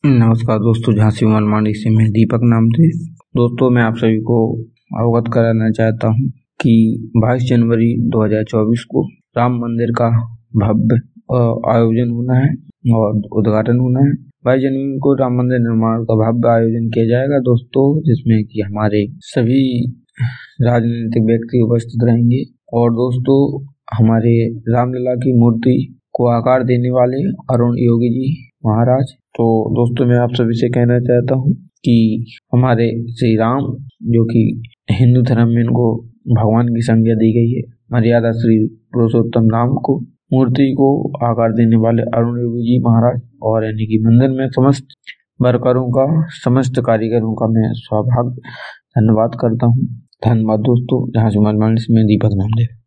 नमस्कार दोस्तों, झांसी मनमानी से मैं दीपक नामदेव। दोस्तों, मैं आप सभी को अवगत कराना चाहता हूं कि 22 जनवरी 2024 को राम मंदिर का भव्य आयोजन होना है और उद्घाटन होना है। 22 जनवरी को राम मंदिर निर्माण का भव्य आयोजन किया जाएगा दोस्तों, जिसमें कि हमारे सभी राजनीतिक व्यक्ति उपस्थित रहेंगे। और दोस्तों, हमारे रामलला की मूर्ति को आकार देने वाले अरुण योगी जी महाराज। तो दोस्तों, मैं आप सभी से कहना चाहता हूँ कि हमारे श्री राम, जो कि हिंदू धर्म में इनको भगवान की संज्ञा दी गई है, मर्यादा श्री पुरुषोत्तम राम को मूर्ति को आकार देने वाले अरुण योगी जी महाराज और यानी कि मंदिर में समस्त वर्करों का, समस्त कारीगरों का मैं सौभाग्य धन्यवाद करता हूँ। धन्यवाद दोस्तों। झांसी मनमानी से मैं दीपक नामदेव।